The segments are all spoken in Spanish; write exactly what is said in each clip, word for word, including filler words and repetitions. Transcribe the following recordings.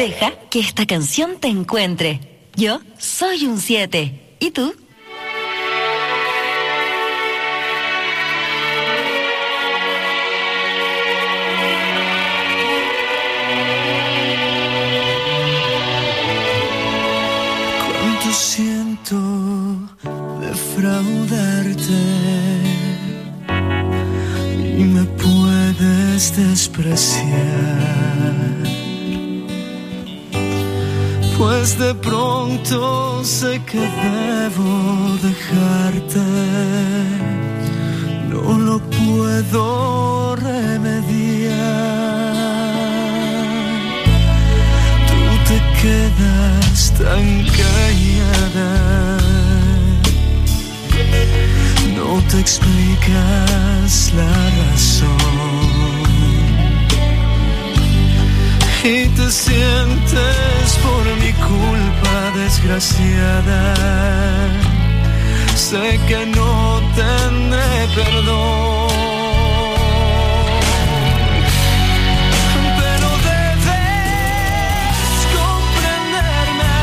Deja que esta canción te encuentre. Yo soy un siete. ¿Y tú? Cuánto siento defraudarte y me puedes despreciar, pues de pronto sé que debo dejarte, no lo puedo remediar. Tú te quedas tan callada, no te explicas la razón y te sientes por mi culpa desgraciada. Sé que no tendré perdón, pero debes comprenderme.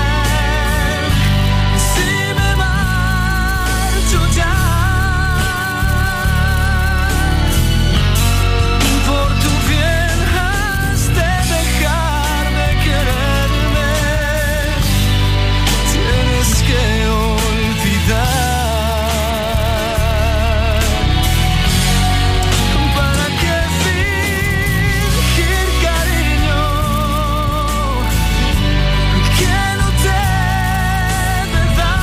Si me marcho ya, por tu bien has de dejar de quererme. Tienes que olvidar. ¿Para qué fingir cariño que no te de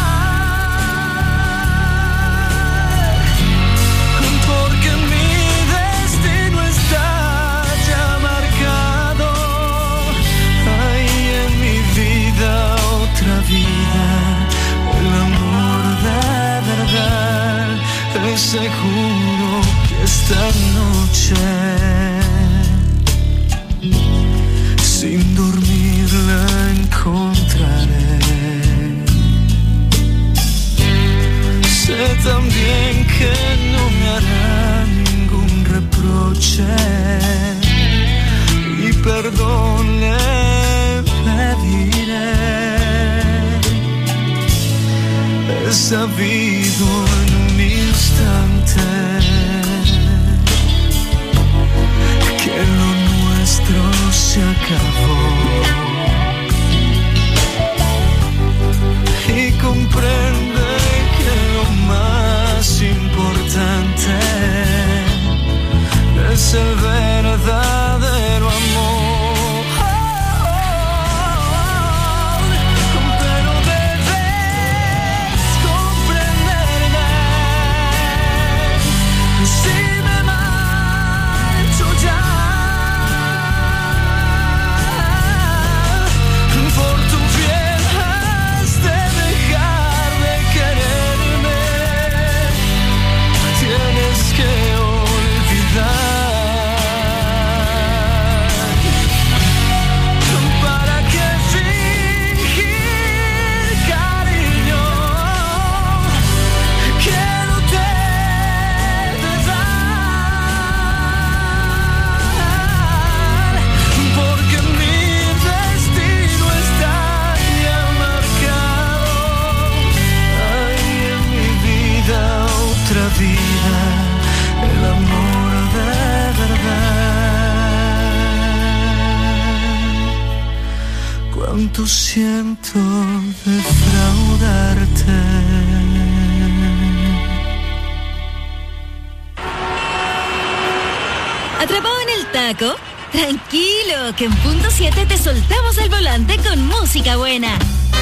dar? Porque mi destino está ya marcado. Hay en mi vida otra vida, el amor de verdad. Te seguro que esta noche sin dormir la encontraré. Sé también que no me hará ningún reproche y perdón le pediré. He sabido en un instante que lo nuestro se acabó y comprende que lo más importante es el verdadero amor. Pero debes comprenderme. Si me marcho ya, por tu bien has de dejar de quererme. Tienes que olvidar. ¿Para qué fingir cariño que no te de dar? Porque mi destino está ya marcado. Hay en mi vida otra vida, el amor de verdad. Cuánto siento defraudarte. ¿Atrapado en el taco? Tranquilo, que en punto siete te soltamos el volante con música buena.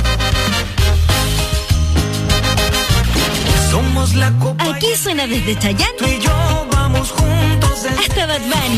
Somos la copa. Aquí suena desde Chayanne Tú y yo vamos juntos en... hasta Bad Bunny,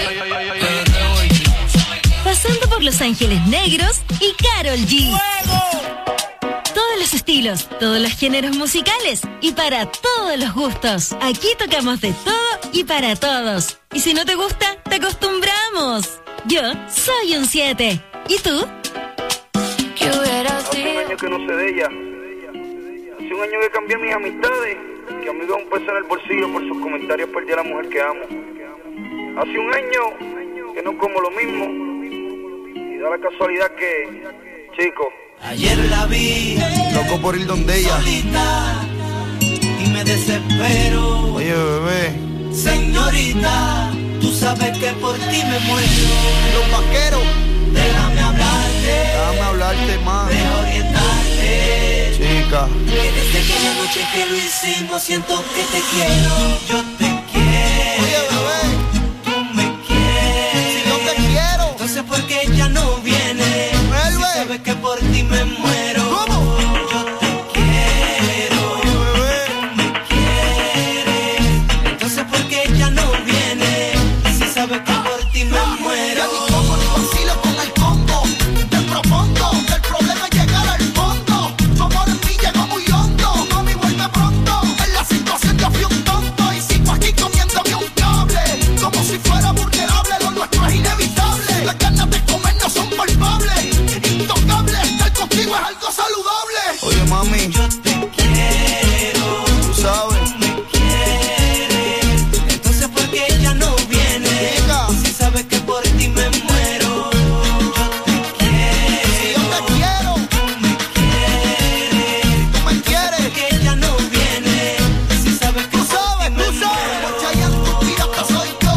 pasando por Los Ángeles Negros y Karol G. Todos los estilos, todos los géneros musicales y para todos los gustos. Aquí tocamos de todo y para todos. Y si no te gusta, te acostumbramos. Yo soy un siete. ¿Y tú? ¿Qué hubiera Hace un sido? año que no sé de ella. Hace un año que cambié mis amistades. Que a mí me da un peso en el bolsillo por sus comentarios. Perdí a la mujer que amo. Hace un año que no como lo mismo. Y Y da la casualidad que, chico, ayer la vi, loco por ir donde ella, solita, y me desespero. Oye, bebé, señorita, tú sabes que por ti me muero. Los vaqueros, déjame hablarte, déjame hablarte más, déjame orientarte, chica, que desde aquella noche que lo hicimos siento que te quiero. Yo te quiero. Oye, bebé, tú me quieres. Si yo te quiero, entonces ¿por qué ella no viene? Vuelve. Si sabes que por ti me muero. ¿Cómo? Yo te quiero. Oye, bebé, tú me quieres. Entonces ¿por qué ella no viene? Si sabes que por ti me muero. Ya ni como ni vacilo con el combo. Te propongo que el problema es llegar al fondo. Tu amor en mí llegó muy hondo. Mami, vuelve pronto. En la situación yo fui un tonto y sigo aquí comiéndome un cable. Como si fuera vulnerable, lo nuestro es inevitable. Las ganas de comer no son palpables. Intocable, estar contigo es algo saludable. oye, mami, Yo te quiero. tú sabes, Tú me quieres. Entonces ¿por qué ella no viene? Chica. Si sabes que por ti me muero. Yo te quiero. Si yo te quiero, Tú me quieres. tú me quieres. Que ella no viene. Si sabes que Tú por sabes, ti me tú sabes. muero. Como Chayanne, tu pirata soy yo.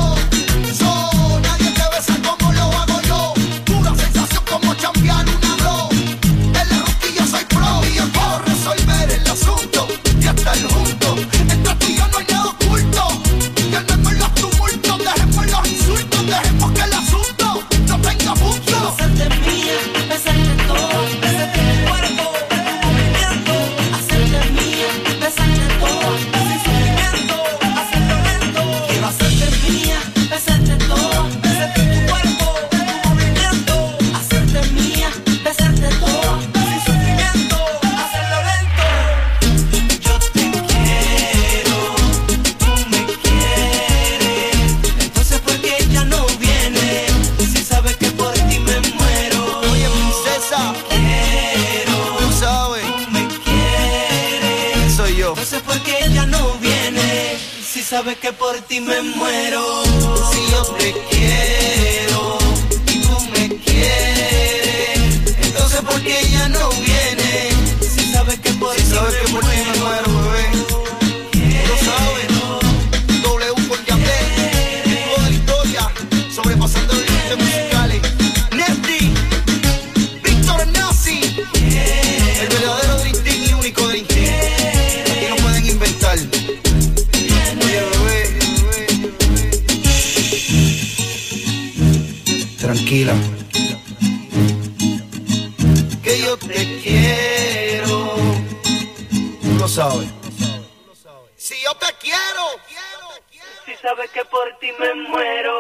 Soy nadie te besa como lo hago yo. Pura sensación como champion una bro. En la rosquilla soy pro y yo puedo resolver el asunto y estar juntos. Entre tú y yo no hay nada oculto. Calmemos los tumultos, dejemos los insultos, dejemos que el asunto no tenga punto. Hacerte mía, besarte todo, besarte tu cuerpo, tu movimiento. Hacerte mía, besarte todo, sin sufrimiento, hacerlo lento. Quiero hacerte mía, besarte todo, besarte tu cuerpo, tu movimiento. Hacerte mía, besarte todo, sin sufrimiento, hacerlo lento. Yo te quiero, tú me quieres. Entonces ¿por qué ella no viene? Si sabes que por ti me muero. oye, princesa, Quiero, tú sabes, tú me quieres. soy yo. Entonces ¿por qué ella no viene? Si sabes que por ti me muero. Si yo te quiero y tú me quieres, entonces ¿por qué ella no viene? Si sabes que por Si ti sabes que me por ti me muero, bebé, tú sabes, W por Yandel, tipo de la historia, sobrepasando los límites musicales. Nefty, Víctor Nazi, el verdadero Dream Team y único Dream Team. Aquí no pueden inventar. Oye, bebé, tranquila, que yo te quiero, tú lo sabes. Si yo te quiero, Si sabes que por ti me muero.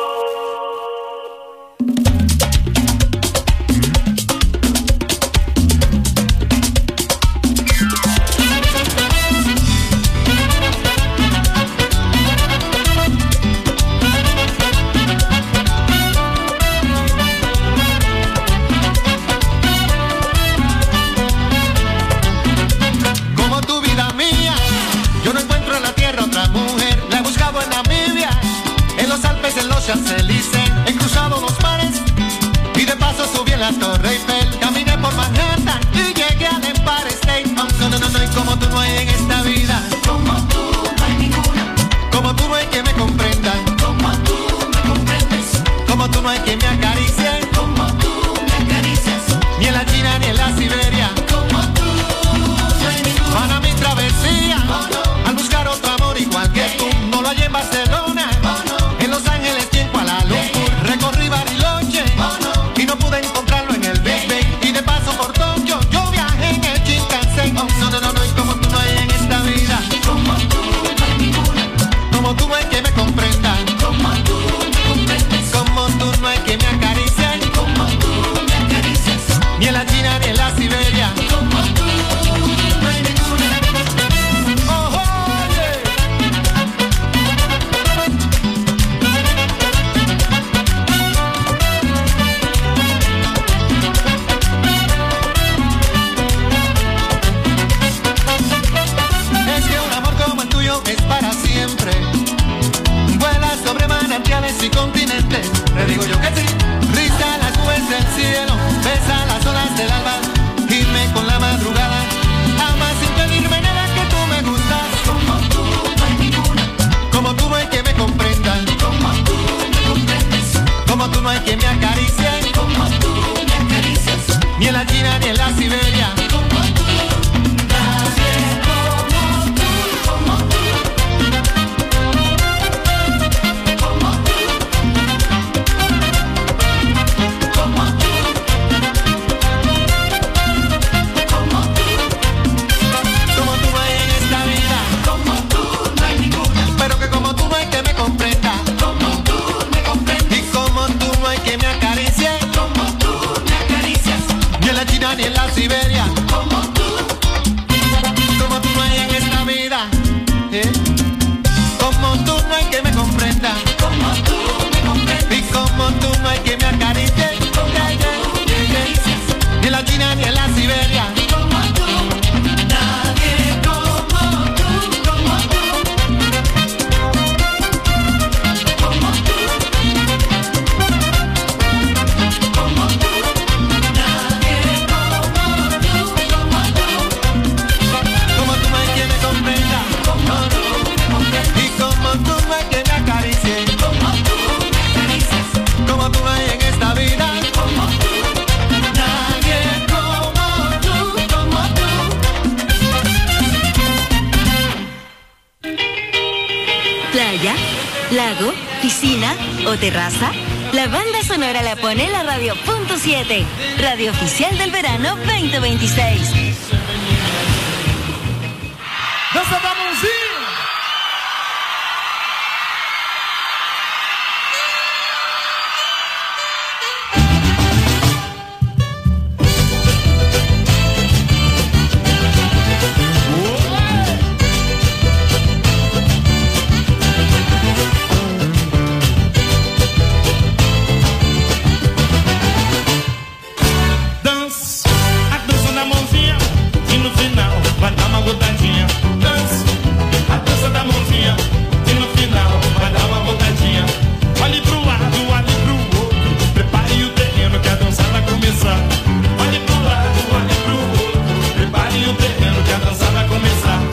Como tu vida mía, yo no encuentro en la tierra otra mujer. La he buscado en Namibia, en los Alpes, en los Champs-Élysées. He cruzado los mares y de paso subí en la Torre Eiffel. Caminé por Manhattan y llegué al Empire State. Oh, no, no, no, no, y como tú no hay en esta vida. como tú no hay ninguna, Como tú no hay quien me comprenda. como tú me comprendes, Como tú no hay quien me acaricie. como tú me acaricias, Ni en la China ni en la Siberia. como tú no hay ninguna. Para mi travesía, al buscar otro amor igual que tú. No lo hallé en Barcelona, en Los Ángeles y en Kuala Lumpur. Recorrí Bariloche y no pude encontrarlo en el Big Ben. Y de paso por Tokio, yo viajé en el Shinkansen. Oh, no, no, no, no, y como tú no hay en esta vida. Como tú no hay ninguna, Como tú no hay que me comprenda. como tú me comprendes, Como tú no hay que me acaricie. como tú me acaricias, Ni en la China ni en la Siberia. la Siberia. Como tú, nadie como tú, como tú, como tú, como tú, como tú, como tú no hay en esta vida, como tú no hay ninguna, pero que como tú no hay que me comprenda, como tú me comprendes, y como tú no hay que me acaricie, como tú me acaricias, ni en la China ni en la Siberia, como tú, como tú no hay en esta vida, ¿eh? Como tú no hay que me comprenda, como tú me comprendes, y como tú no hay que me acaricie, como tú me acaricias, ni en la China ni en la Siberia, como tú, nadie como tú, como tú, como tú, como tú, nadie como tú, como tú, como tú no hay quien me comprenda, como tú me comprendes, y como tú no hay quien me acaricie, como tú me acaricias, como tú no hay en esta vida, como tú, nadie como tú, como tú. Playa, lago, piscina o terraza. La banda sonora la pone la Radio Punto siete, radio oficial del verano veinte veintiséis. Dança da mãozinha. Dança, a dança da mãozinha, e no final vai dar uma gotadinha. Dança, a dança da mãozinha, e no final vai dar uma gotadinha. Olhe pro lado, olhe pro outro, prepare o terreno que a dança vai começar. Olhe pro lado, olhe pro outro, prepare o terreno que a dança vai começar.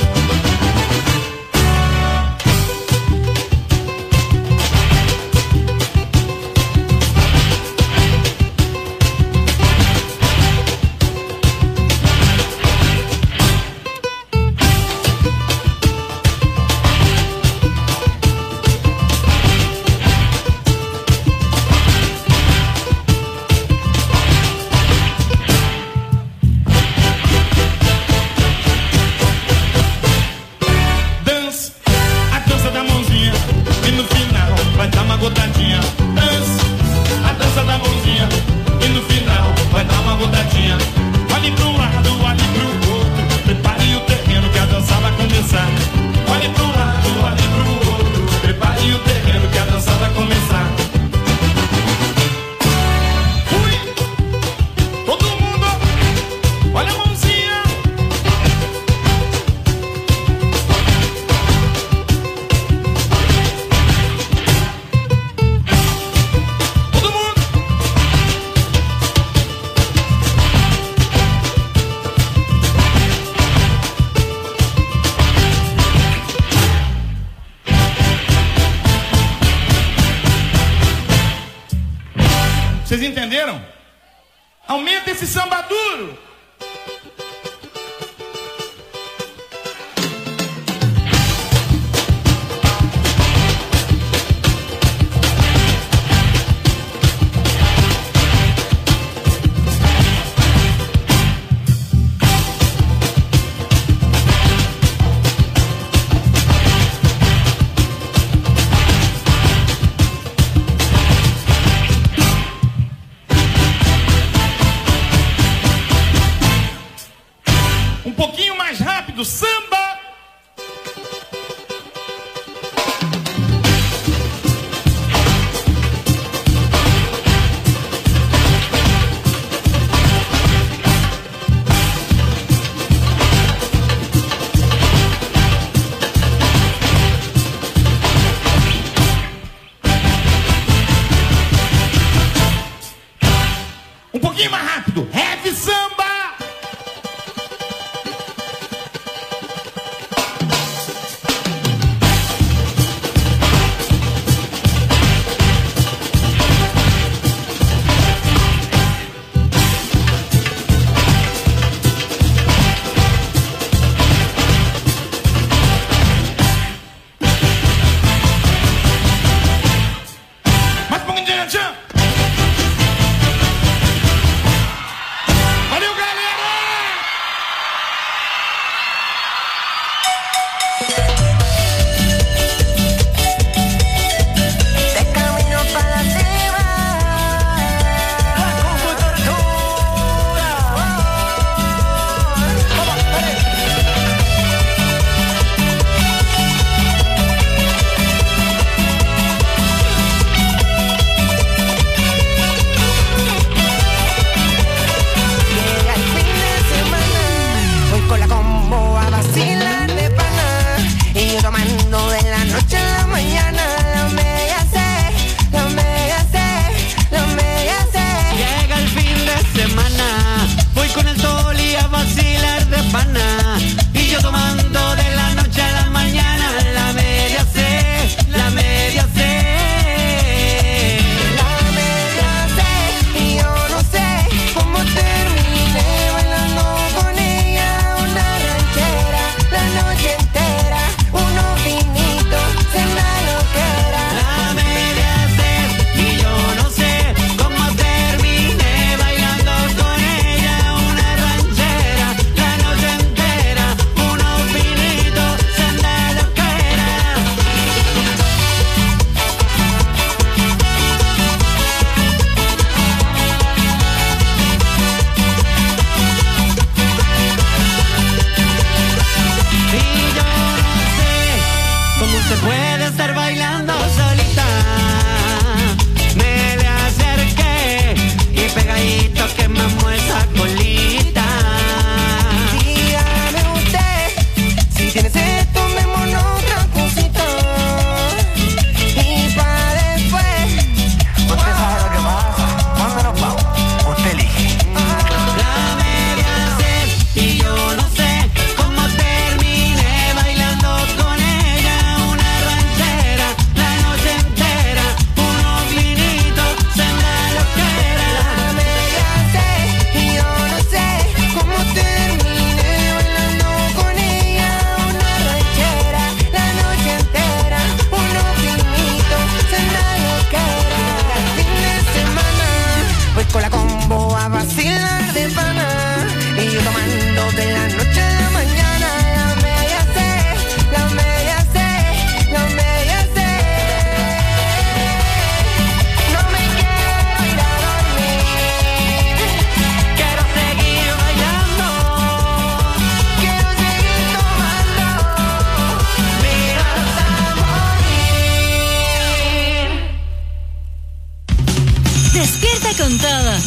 Dança, a dança da mãozinha, e no final vai dar uma gotadinha. Dança, a dança da mãozinha, e no final vai dar uma gotadinha. Olhe pro lado, olhe pro outro, prepare o terreno que a dança vai começar. Olhe pro lado, olhe pro outro, prepare o terreno que a dança vai começar. Fui, todo mundo, olha a mãozinha. Todo mundo. Vocês entenderam? Aumenta esse samba duro. Um pouquinho mais rápido, samba. Um pouquinho mais rápido, heavy samba.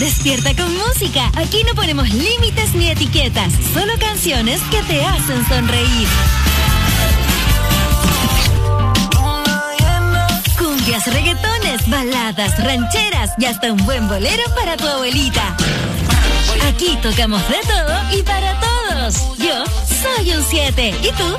Despierta con música. Aquí no ponemos límites ni etiquetas, solo canciones que te hacen sonreír. Cumbias, reggaetones, baladas, rancheras y hasta un buen bolero para tu abuelita. Aquí tocamos de todo y para todos. Yo soy un siete. ¿Y tú?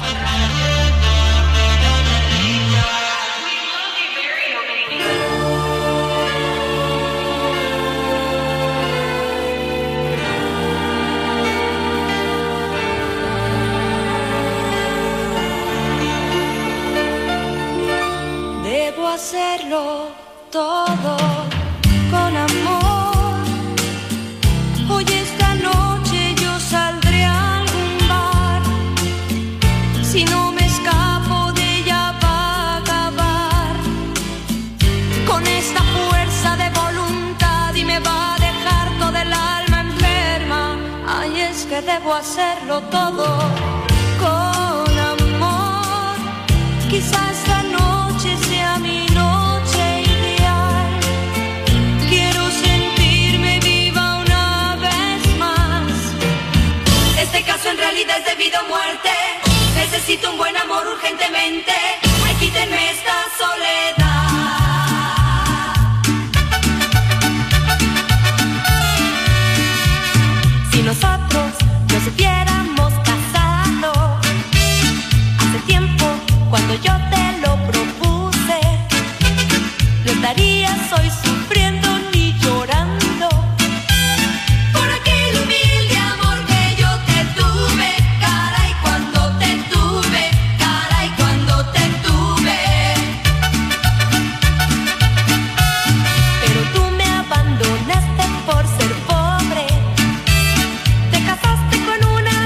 Debo hacerlo todo con amor. Hoy esta noche yo saldré a algún bar. Si no me escapo de ella va a acabar con esta fuerza de voluntad y me va a dejar toda el alma enferma. Ay, es que debo hacerlo todo con amor. Quizás esta noche sea mi noche ideal. Quiero sentirme viva una vez más. Este caso en realidad es de vida o muerte. Necesito un buen amor urgentemente. Ay, quítenme esta soledad. Si nosotros nos hubiéramos casado hace tiempo, cuando yo te lo propuse, no estarías hoy sufriendo ni llorando por aquel humilde amor que yo te tuve. Caray, cuando te tuve, caray, cuando te tuve. Pero tú me abandonaste por ser pobre. Te casaste con una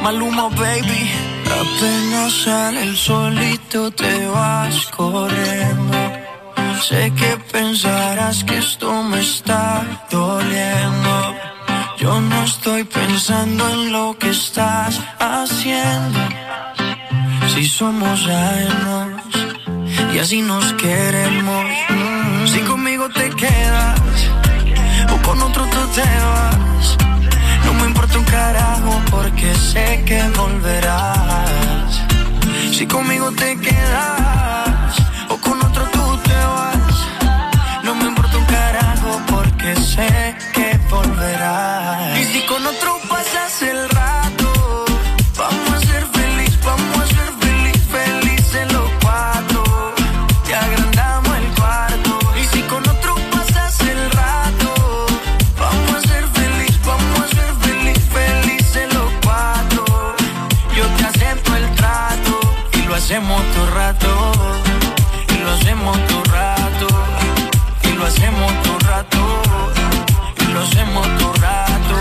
Maluma, baby. Apenas sale el solito te vas corriendo. Sé que pensarás que esto me está doliendo. Yo no estoy pensando en lo que estás haciendo. Si somos ajenos y así nos queremos. Si conmigo te quedas o con otro tú te vas, no me importa un carajo porque sé que volverás. Si conmigo te quedas o con otro tú te vas, no me importa un carajo porque sé que volverás. Y si con otro pasas el rato, vamos a ser feliz, vamos a ser feliz, felices los cuatro. Te agrandamos el cuarto. Y si con otro pasas el rato, vamos a ser feliz, vamos a ser feliz, felices los cuatro. Yo te acepto el trato y lo hacemos todo rato. Y lo hacemos todo rato. Y lo hacemos todo rato. Y lo hacemos todo rato.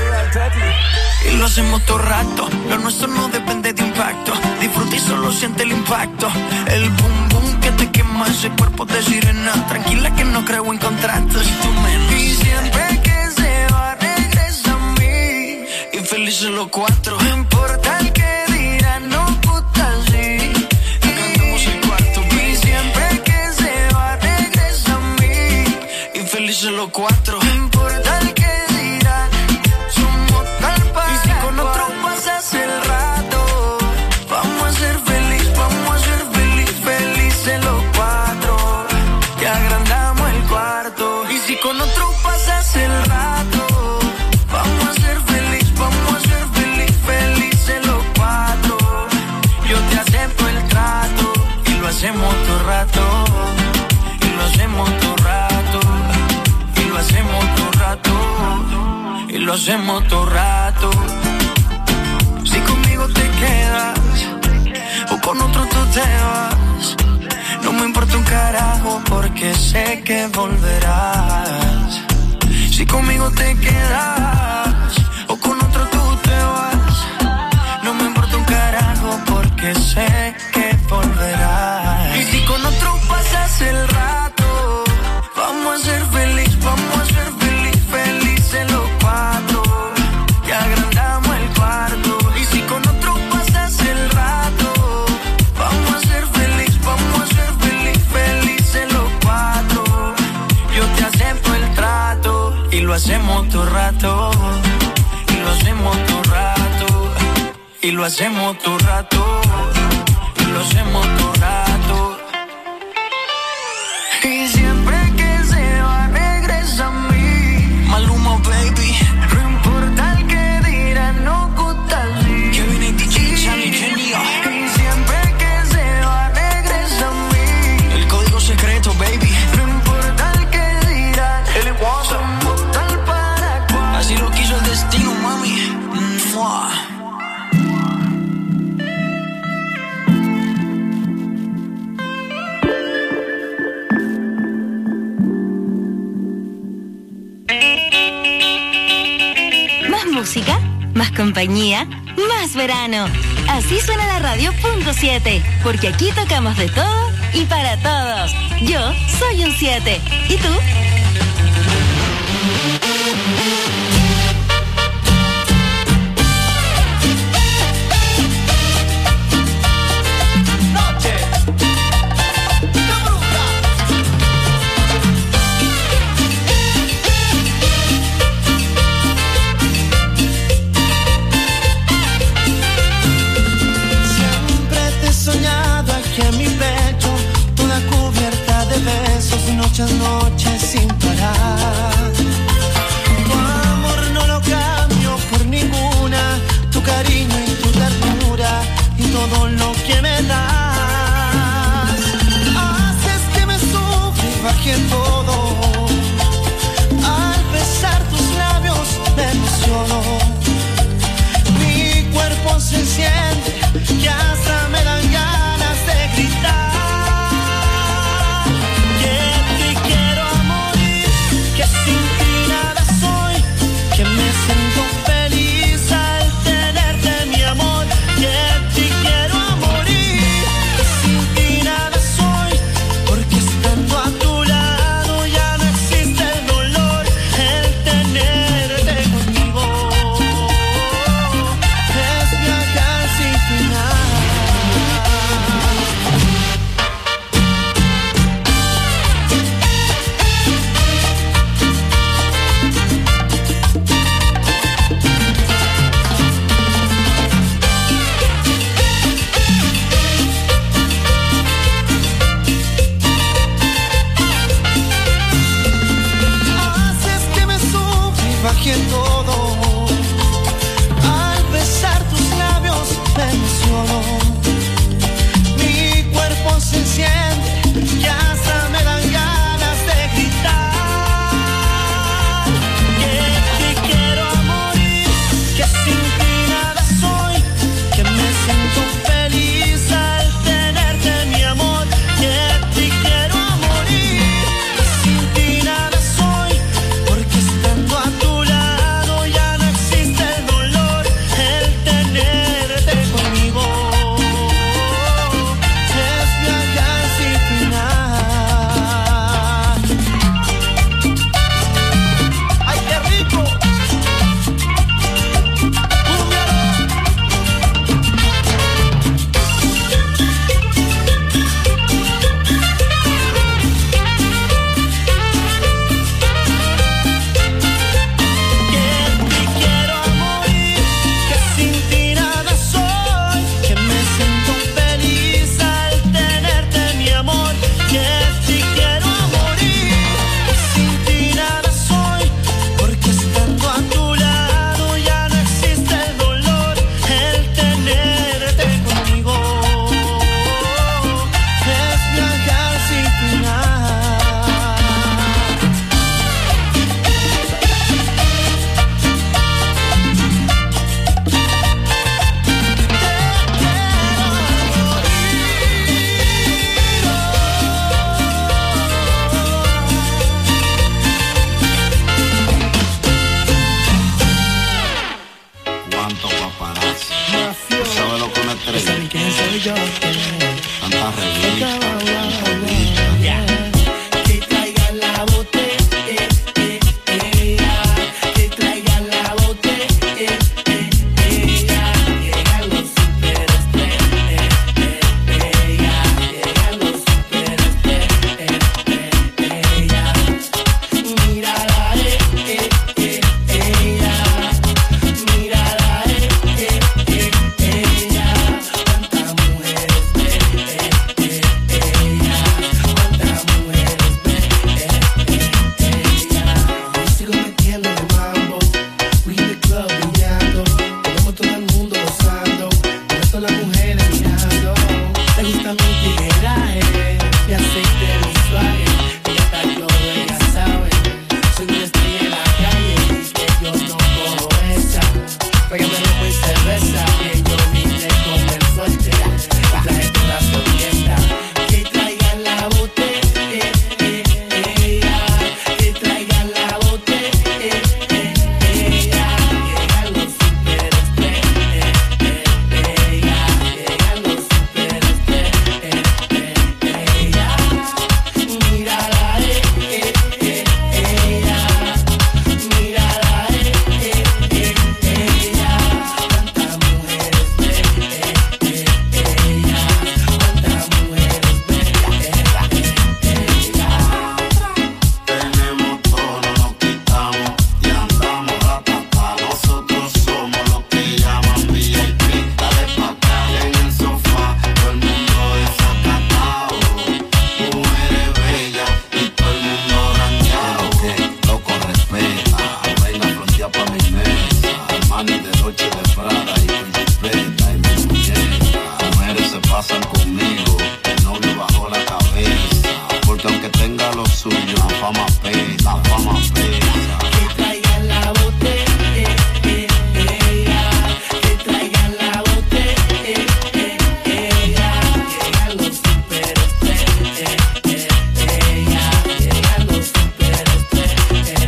Y lo hacemos todo rato. Lo nuestro no depende de impacto. Disfruta y solo siente el impacto. El boom boom que te quema ese cuerpo de sirena. Tranquila que no creo en contratos. Y tú menos. Y siempre que se va regresa a mí. Y felices los cuatro. No importa el que dirán, no puta sí. Cantamos el cuarto. Y siempre que se va regresa a mí. Y felices los cuatro. No importa el que dirán, somos tal para. Y si con otro pasas el rato, vamos a ser feliz, vamos a ser feliz, felices los cuatro. Te agrandamos el cuarto. Y si con otro pasas el rato, vamos a ser feliz, vamos a ser feliz, felices los cuatro. Yo te acepto el trato y lo hacemos todo rato. Y lo hacemos todo rato. Y lo hacemos todo rato. Y lo hacemos todo rato. Si conmigo te quedas o con otro tú te vas, no me importa un carajo porque sé que volverás. Si conmigo te quedas o con otro tú te vas, no me importa un carajo porque sé que volverás. Y si con otro pasas el rato, vamos a ser feliz, vamos a ser feliz, felices los cuatro. Te agrandamos el cuarto. Y si con otro pasas el rato, vamos a ser feliz, vamos a ser feliz, felices los cuatro. Yo te acepto el trato y lo hacemos todo rato. Y lo hacemos todo rato. Y lo hacemos todo rato. Y lo hacemos todo rato. Y siempre que se va regresa a mí. Maluma, baby. No importa el que dirán, no gusta así. Kevin y D J Chani, genio. Y siempre que se va regresa a mí. El código secreto, baby. No importa el que dirán, el somos tal para cual. Así lo quiso el destino, mami. Mua. Música, más compañía, más verano. Así suena la radio punto siete, porque aquí tocamos de todo y para todos. Yo soy un siete. ¿Y tú? Muchas noches sin parar. Tu amor no lo cambio por ninguna. Tu cariño y tu ternura y todo lo que me das. Haces que me sufra y baje todo. Al besar tus labios me emociono. Mi cuerpo se enciende y hasta me dan ganas de gritar. Me siento feliz al tenerte, mi amor. fama pesa, la fama pesa. Que traigan la botella, que traigan la botella, llegan los superestrellas, llegan los superestrellas.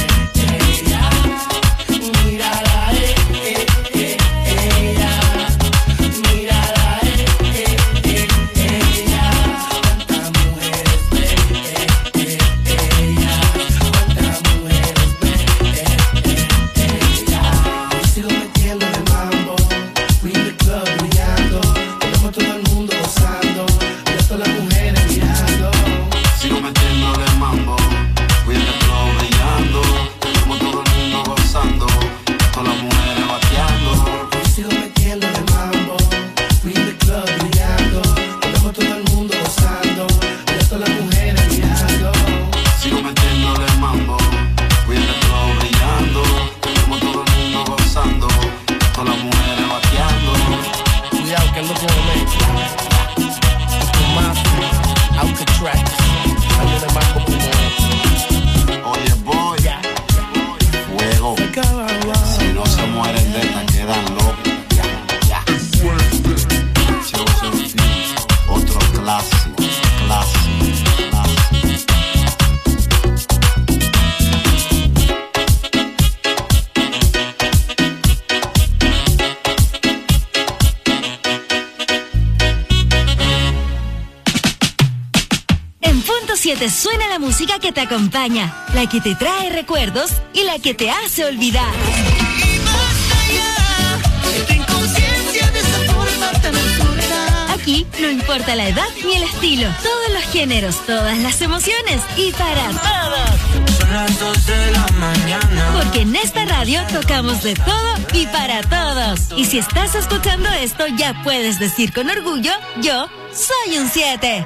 Mírala, eh, eh, eh, ella, mírala, eh, eh, eh, ella, cuántas mujeres ve, eh, eh, ella, cuántas mujeres ve, eh, eh, ella. Hoy sigo metiendo el mambo, Free the club brillando, tenemos todo el mundo gozando, ya todas las mujeres mirando. Sigo metiéndole mambo, voy en el flow brillando, como todo el mundo gozando, con las mujeres bateando. Hoy sigo metiendo el mambo, Free the club brillando, tenemos todo el mundo gozando, ya todas las mujeres mirando. Sigo metiéndole mambo, voy en el flow brillando, como todo el mundo gozando, con las mujeres bateando. Cuidado que ando con el con Mafia, Alcatraz, ando de mambo como Oye, boy, fuego. Si no se mueren de esta, quedan locos. Ya, ya. Otro clásico, clásico, clásico. En Punto siete suena la música que te acompaña, la que te trae recuerdos y la que te hace olvidar. Aquí no importa la edad ni el estilo, todos los géneros, todas las emociones y para todos. Son las dos de la mañana. Porque en esta radio tocamos de todo y para todos. Y si estás escuchando esto, ya puedes decir con orgullo, yo soy un siete.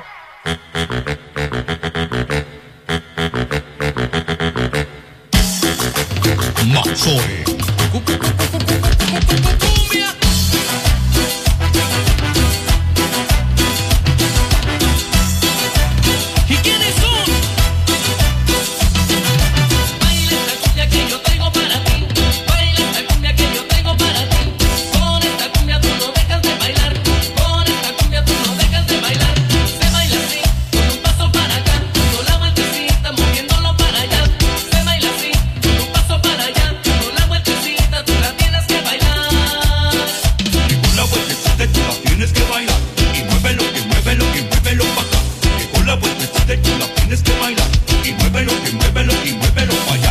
Mazzone. ¿Y quiénes son? Baila esta cumbia que yo traigo para ti. Baila esta cumbia que yo traigo para ti. Con esta cumbia tú no dejas de bailar. Con esta cumbia tú no dejas de bailar. Se baila así, con un paso para acá. Dando la vueltecita, moviéndolo para allá. Se baila así, con un paso para allá. Dando la vueltecita, tú la tienes que bailar. Con la vueltecita tú la tienes que bailar. Y muévelo, que muévelo, que muévelo pa' acá. Que con la vueltecita tú la tienes que bailar. Y muévelo, que muévelo, y muévelo pa' allá.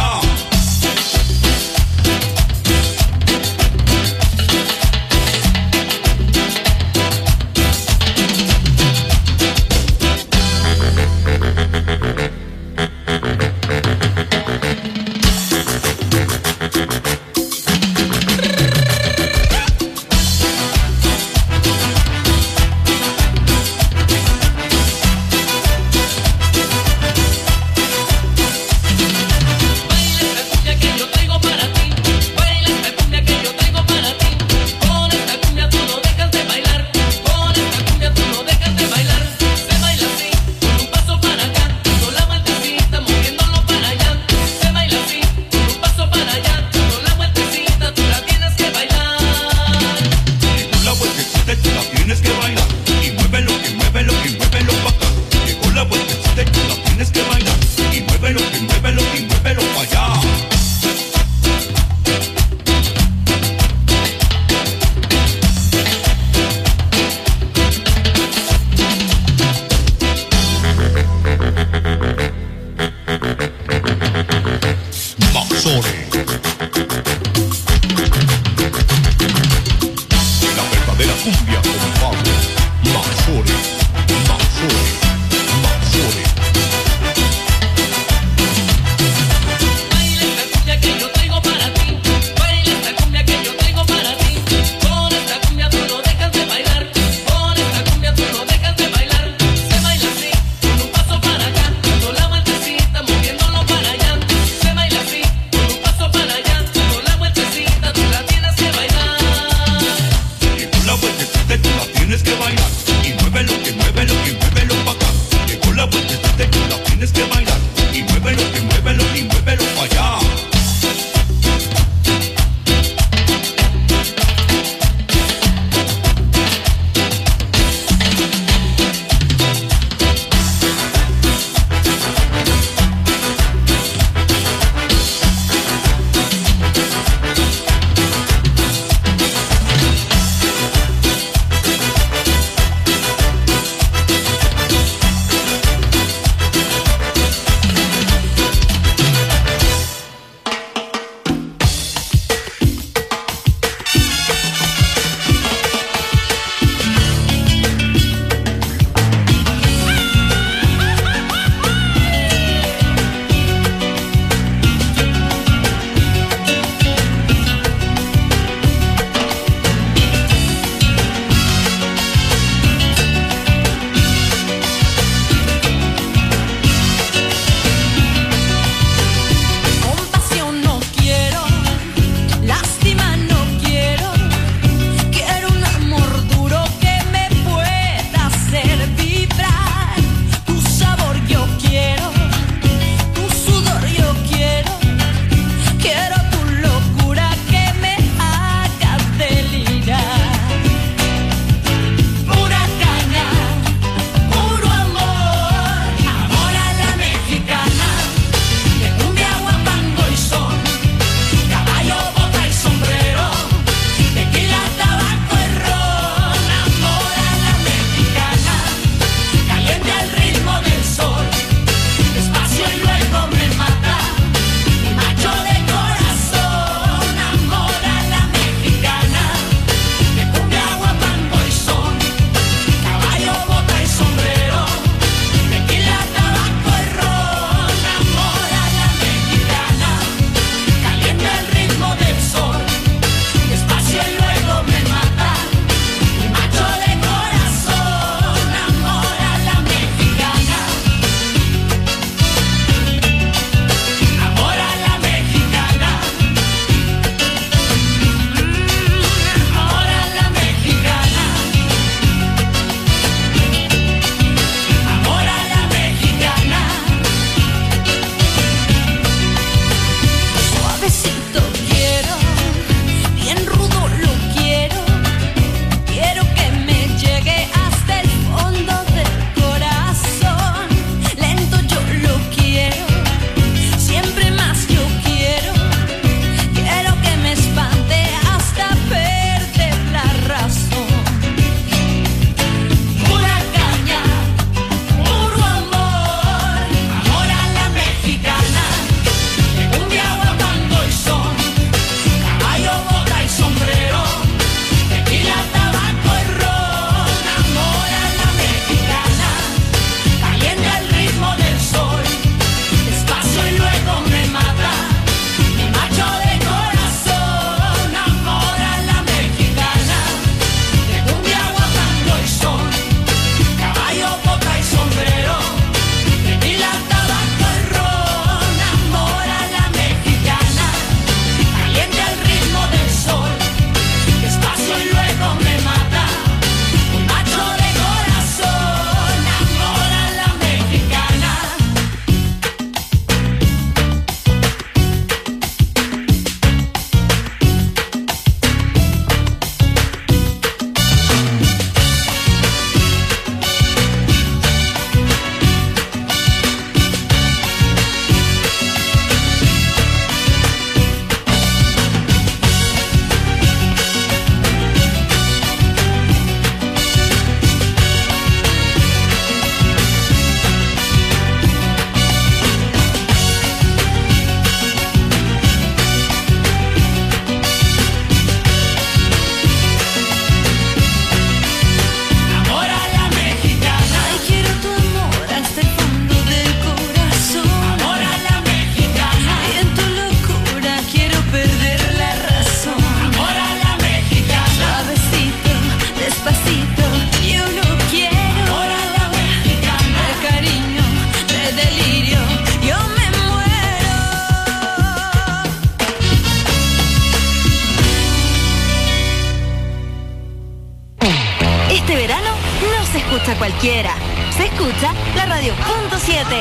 quiera. Se escucha la radio punto siete.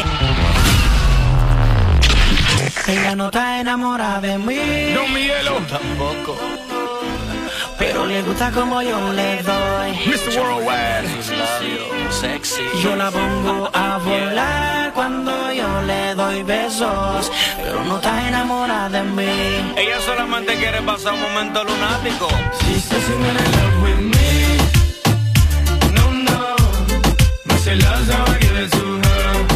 Ella no está enamorada de mí. No, Miguelo. Tampoco. Pero le gusta como yo le doy. mister Worldwide. Sexy. Yo la pongo a volar cuando yo le doy besos. Pero no está enamorada de mí. Ella solamente quiere pasar un momento lunático. She says she's in love with me. No, no. But she loves how I give it to her.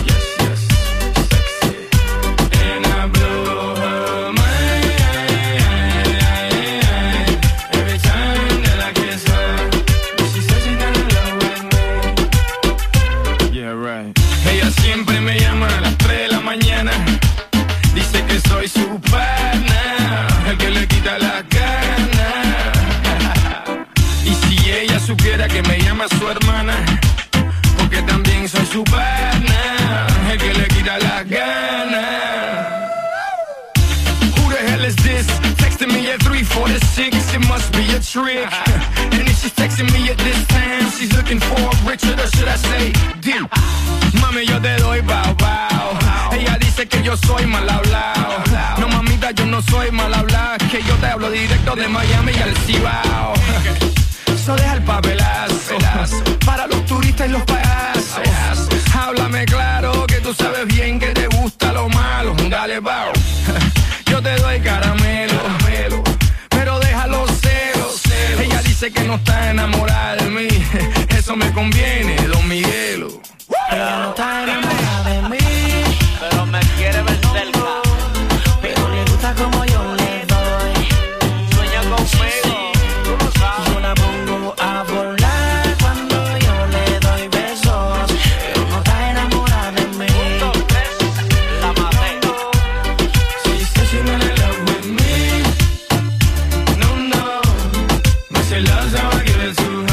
Siempre me llama a las tres de la mañana. Dice que soy su pana, el que le quita la gana. Y si ella supiera que me llama su hermana, porque también soy su pana, el que le quita la gana. Who the hell is this? Texting me at three forty-six, it must be a trick. And if she's texting me at this time, she's looking for Richard, or should I say Dick? Mami, yo te doy bao bao. Ella dice que yo soy mal hablado. No, mamita, yo no soy mal hablado. Que yo te hablo directo de Miami y al Cibao. So deja el papelazo para los turistas y los payasos. Háblame claro que tú sabes bien que te gusta lo malo. Dale bao. Yo te doy caramelo, pero deja los celos. Ella dice que no está enamorada de mí. Eso me conviene, Don Miguelo. Ella no está enamorada de mí, pero me quiere ver cerca. pero le gusta como yo le doy. Sueña conmigo, tú lo sabes. Yo la pongo a volar cuando yo le doy besos, pero no está enamorada de mí. La maté. She says she's in love with me. No, no, but she loves how I give it to her.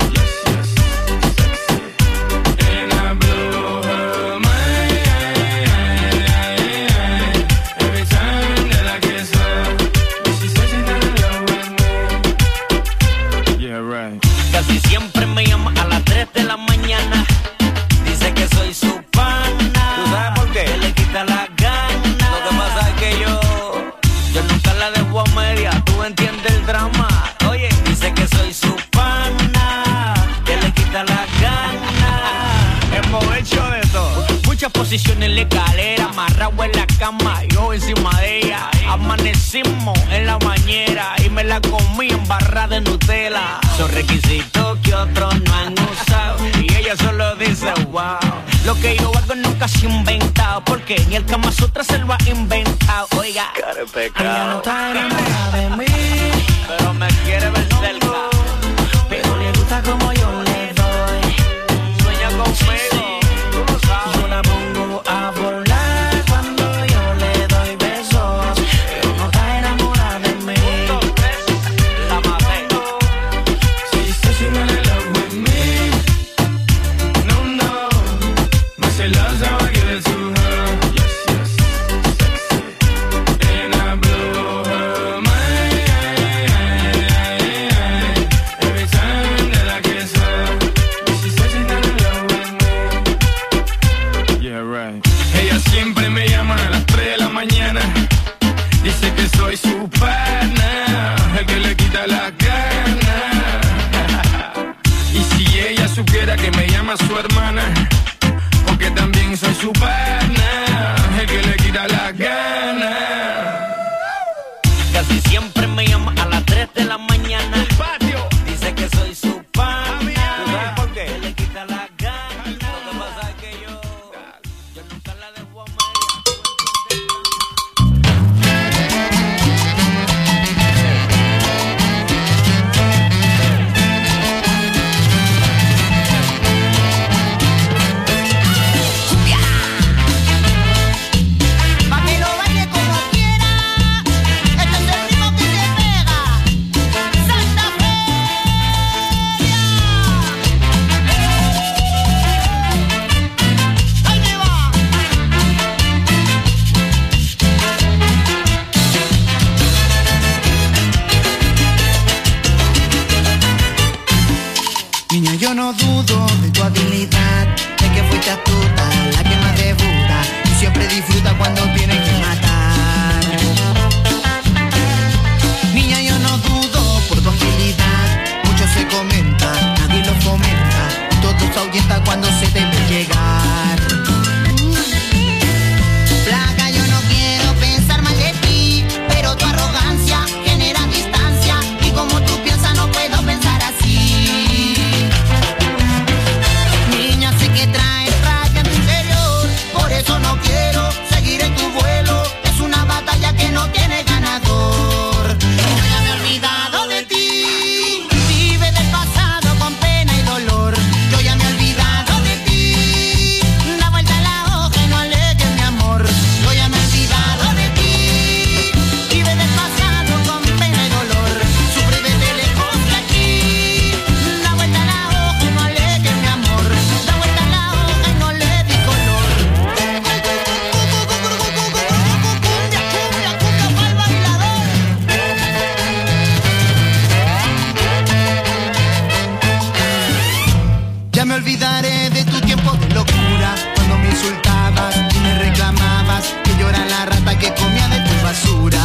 Casi siempre me llama a las tres de la mañana. Dice que soy su pana. ¿Tú sabes por qué? Que le quita la gana. Lo que pasa es que yo Yo nunca la dejo a media. Tú entiendes el drama. Oye, dice que soy su pana, que le quita la gana. Hemos hecho de todo. Muchas posiciones en la escalera, amarrado en la cama, yo encima de ella. Amanecimos en la bañera y me la comí en barra de Nutella. Son requisitos que otros no han usado y ella solo dice wow. Lo que yo hago nunca se ha inventado, porque ni el Kama Sutra se lo ha inventado. Oiga, Ella no está enamorada de mí, pero me quiere ver cerca. pero le gusta como yo le doy. Sueña conmigo, tú lo sabes. Yo la pongo a volar cuando yo le doy besos, pero no está enamorada de mí. La maté. She says she's in love with me. No, no, but she loves how I give it to her. Yes, yes, sexy. And I blow her mind every time that I kiss her. cuando tienen que matar. Niña, yo no dudo por tu agilidad. Mucho se comenta, nadie lo fomenta. Todos ahuyentan cuando se debe llegar. Flaca, yo no quiero pensar mal de ti, pero tu arrogancia genera distancia. Y como tú piensas no puedo pensar así. Niña, sé que traes rabia en tu interior, por eso no quiero seguir en tu vuelo. Es una batalla que no tiene ganador. Yo ya me he olvidado de ti. Vive del pasado con pena y dolor. Yo ya me he olvidado de ti. Da vuelta la hoja y no alegues mi amor. Yo ya me he olvidado de ti. Vive del pasado con pena y dolor. Sufre y vete lejos de aquí. Da vuelta la hoja y no alegues mi amor. Da vuelta la hoja y no le di color. Cumbia, cumbia, cumbia pa'l bailador. Ya me olvidaré de tu tiempo de locura, cuando me insultabas y me reclamabas que yo era la rata que comía de tu basura.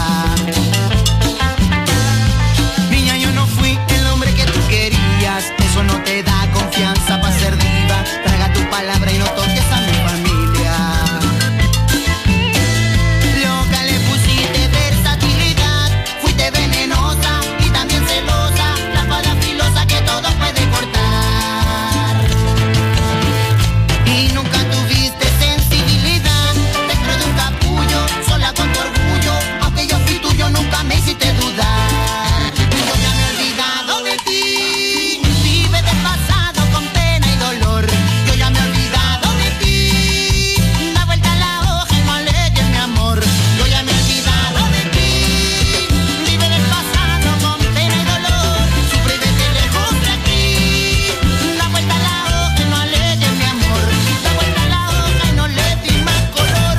Niña, yo no fui el hombre que tú querías, eso no te da confianza para ser diva. Traga tu palabra y no toques a mi familia. Loca, le pusiste versatilidad, fuiste venenosa y también celosa, la espada filosa que todo puede cortar. Y nunca tuviste sensibilidad, dentro de un capullo, sola con tu orgullo, aunque yo fui tuyo nunca me hiciste dudar. Yo ya me he olvidado de ti, vive del pasado con pena y dolor. Yo ya me he olvidado de ti, da vuelta la hoja y no alegues mi amor. Yo ya me he olvidado de ti, vive del pasado con pena y dolor. Sufre y vete lejos de aquí, da vuelta la hoja y no alegues mi amor. Da vuelta la hoja y no le di más color.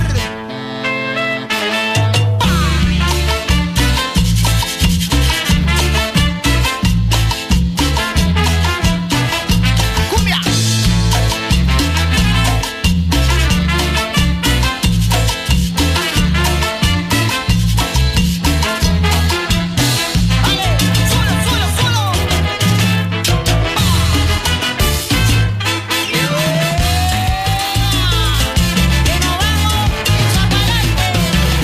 ¡Cumbia! ¡Vale! ¡Suelo, suelo, suelo! ¡Que nos vamos! ¡Echa pa'lante!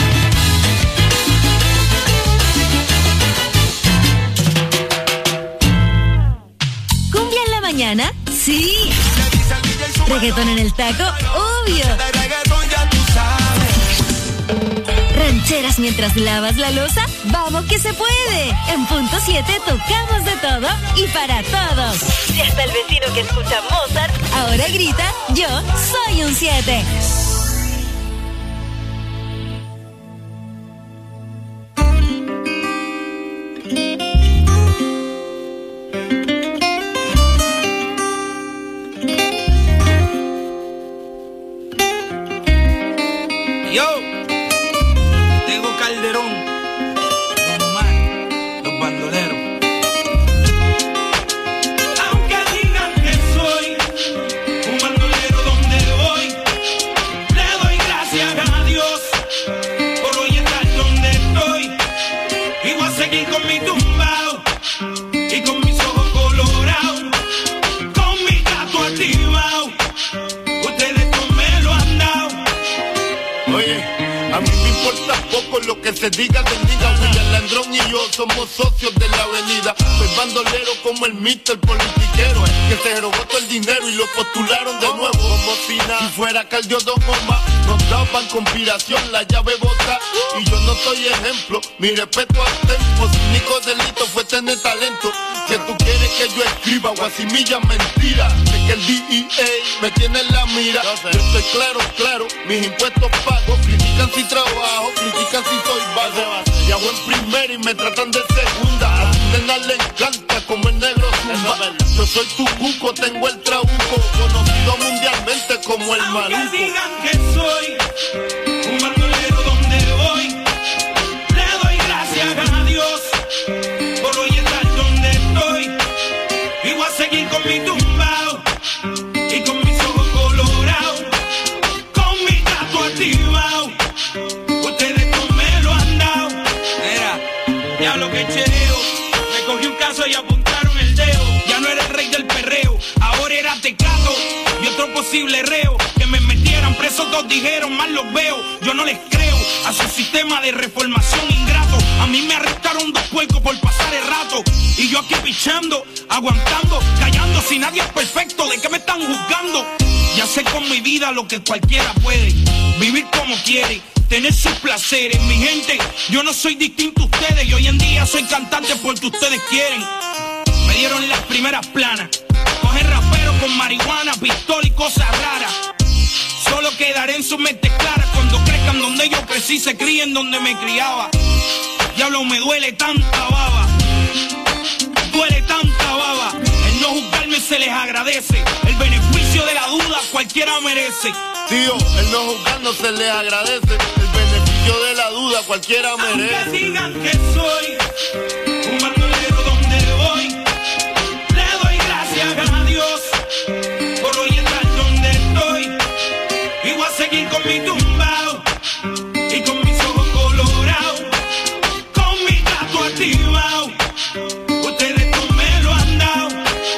¿Cumbia en la mañana? Sí. ¿Reggaetón en el taco? Obvio. ¿Rancheras mientras lavas la loza? ¡Vamos que se puede! En punto siete tocamos de todo y para todos. Si hasta el vecino que escucha Mozart ahora grita, yo soy un siete. Yo, Tego Calderón, Don Omar, los bandoleros. Aunque digan que soy un bandolero donde voy, le doy gracias a Dios por hoy estar donde estoy. Y voy a seguir con mi tumbao y con mis ojos colorados, con mi gato activado. Ustedes no me lo han dado. Oye, a mí me importa poco lo que se diga de diga. William Landrón y yo somos socios de la avenida. Soy bandolero como el mister politiquero, eh, que se robó todo el dinero y lo postularon de nuevo. Como si nada, si fuera Caldio Don Omar, nos daban conspiración, la llave bota. Y yo no soy ejemplo, mi respeto al tempo. Su único delito fue tener talento. Que tú quieres que yo escriba guasimilla mentira. Sé que el D E A me tiene en la mira. Yo estoy claro, claro, mis impuestos pago. Critican si trabajo, critican si soy vago. Viajo en primera y me tratan de segunda. A tu nena le encanta como el negro zumba. Yo soy tu cuco, tengo el trabuco, conocido mundialmente como el Aunque maluco. digan que soy un bandolero donde voy, le doy gracias a Dios por hoy estar donde estoy. Y voy a seguir con mi tumbao y con mis ojos colorados, con mi gato activado. mira lo que chereo. Me cogí un caso y apuntaron el dedo. Ya no era el rey del perreo, ahora era Tecato y otro posible reo. Que me metieran preso, todos dijeron, mal los veo. Yo no les creo a su sistema de reformación ingrato. A mí me arrestaron dos puercos por pasar el rato. Y yo aquí pichando, aguantando, callando. Si nadie es perfecto, ¿de qué me están juzgando? Ya sé con mi vida lo que cualquiera puede. Vivir como quiere, tener sus placeres. Mi gente, yo no soy distinto a ustedes. Y hoy en día soy cantante porque ustedes quieren. Me dieron las primeras planas. Coger rapero con marihuana, pistola y cosas raras. Solo quedaré en sus mentes claras cuando crezcan donde yo crecí, se críen donde me criaba. Diablo, me duele tanta baba. Duele tanta baba. El no juzgarme se les agradece. El beneficio de la duda cualquiera merece. Tío, el no juzgarnos se les agradece. El beneficio de la duda cualquiera merece. Aunque digan que soy un bandolero donde voy, le doy gracias a Dios por hoy estar donde estoy. Y voy a seguir con mi tumbao y con mis ojos colorados, con mi gato activado. Ustedes no me lo han dado.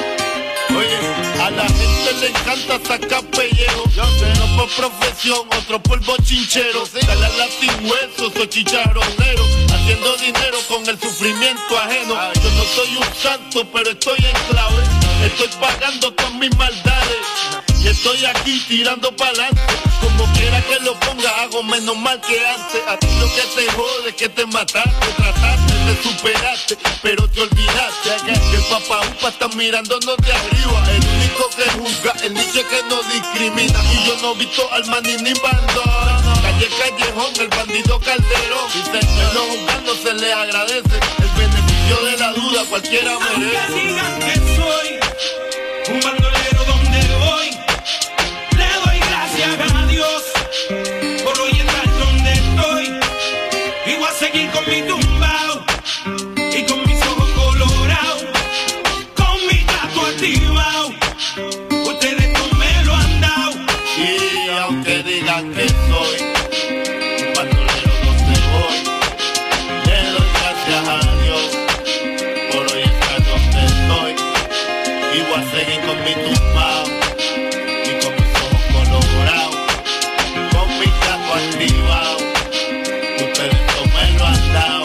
Oye, a la gente le encanta sacar pellejo. Uno por profesión, otro por bochinchero. Dale a latín hueso, soy chicharronero. Haciendo dinero con el sufrimiento ajeno. Yo no soy un santo, pero estoy en clave. Estoy pagando con mis maldades. Y estoy aquí tirando pa'lante. Como quiera que lo ponga, hago menos mal que antes. A ti lo que te jode es que te mataste. Trataste de superarte, pero te olvidaste que el papá upa está mirándonos de arriba. El único que juzga, el nicho que no discrimina. Y yo no he visto al maní ni bandón. Calle Callejón, el bandido Calderón. Dice que no juzgando se le agradece. El beneficio de la duda cualquiera merece. Aunque digan que soy un bandolero donde voy, le doy gracias a Dios por hoy estar donde estoy. Y voy a seguir con mi tumbao y con mis ojos colorados, con mi gato activado. Ustedes no me lo han dado. Y aunque digan que soy un bandolero donde voy, le doy gracias a Dios por hoy estar donde estoy. Y voy a seguir con mi tumbao y con mis ojos colorados, con mi gato activado. Ustedes no me lo han dado.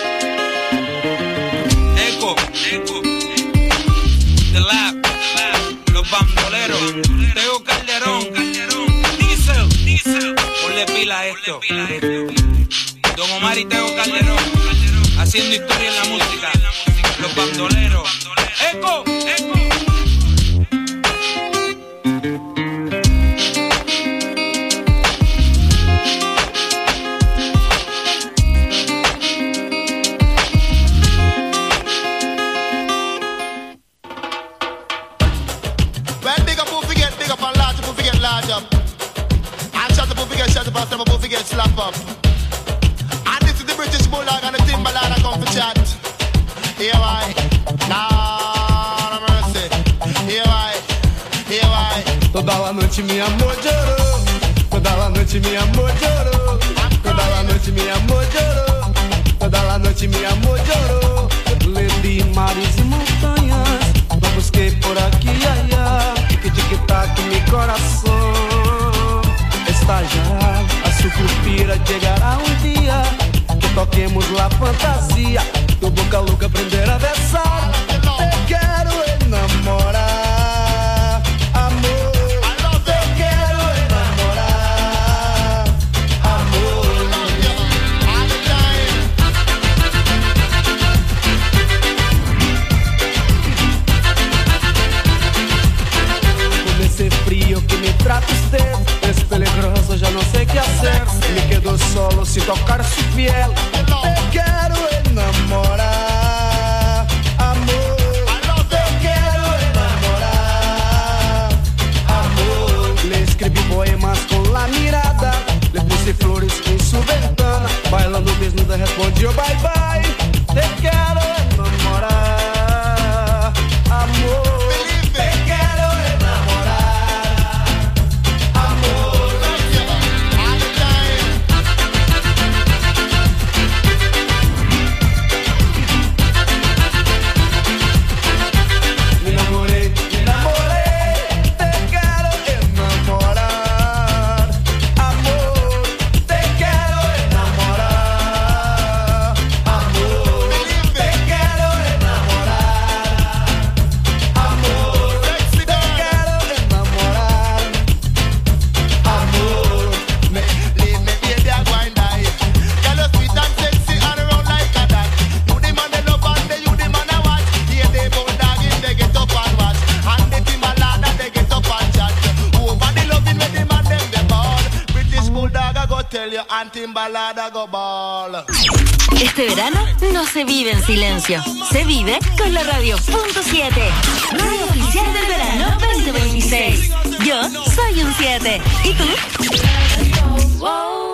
Eco, eco, The Lab, los bandoleros, Teo Calderón, Calderón, Diesel, Diesel, ponle pila a esto. Don Omar y Teo Calderón, haciendo historia en la música, los bandoleros. Eco, eco. Well, big up, who forget, big up, and large up, who forget, large up. And shut up, who forget, shut up, and some who forget, slap up. And this is the British Bulldog and the Timberland I come for chat. Here I, nah, no mercy. Here I, here I. Toda la noite mi amor llorou. Toda la noite mi amor llorou. Toda la noite mi amor llorou. Toda la noite mi amor llorou. Levi mares e montanhas, não busquei por aqui, ai, ai. Tic tic tac mi coração está já. A su suspira llegará um dia que toquemos la fantasia. Tu boca louca aprender a besar. Te quero enamorar, amor. Te quero enamorar, amor. Con ese frío que me trata usted, es peligroso, ya no sé qué hacer. Me quedo solo sin tocar su piel. Te quiero enamorar, amor. Te quiero enamorar, amor. Le escribí poemas con la mirada, le puse flores en su ventana. Bailando desnuda respondió bye bye. Te quiero enamorar, amor. Te quiero enamorar, amor. in balada go ball. Este verano no se vive en silencio, se vive con la radio punto siete, radio oficial del verano veinte veintiséis. Yo soy un siete. ¿Y tú? Wow.